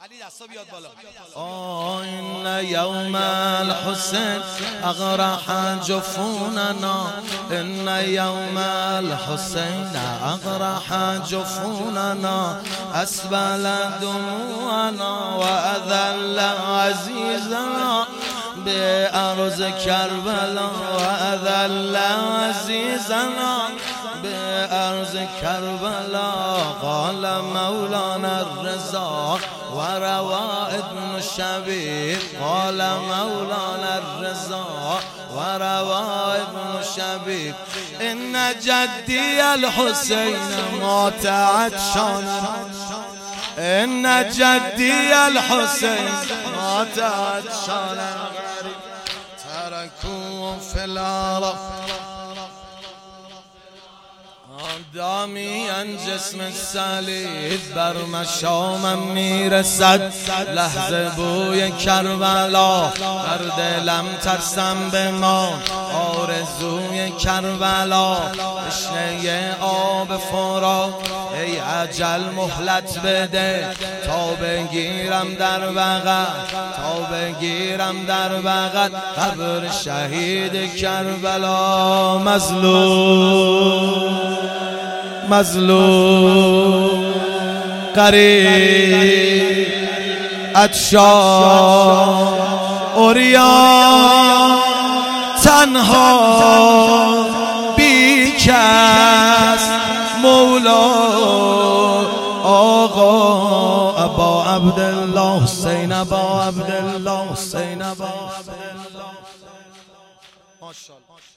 إن يوم الحسين أغرح جفوننا إن يوم الحسين أغرح جفوننا أسبل دموعنا وأذل عزيزنا بأرض كربلاء وأذل عزيزنا بأرض كربلاء قال مولانا الرضا وروى ابن الشبيب قال مولانا الرضا وروى ابن الشبيب إن جدي الحسين مات عطشانا إن جدي الحسين مات عطشانا تركوه في العرب دامیا جسم الصلیب بر مشامم میرسد لحظه بوی کربلا در دلم ترسم بمان آرزوی کربلا تشنه آب فرات ای اجل مهلت بده تا بگیرم در بغل تا بگیرم در بغل قبر شهید کربلا مظلوم غریب عطشان عریان تنها بی کس مولا آقا ابا عبدالله حسین ابا عبدالله حسین ابا عبدالله ماشاءالله.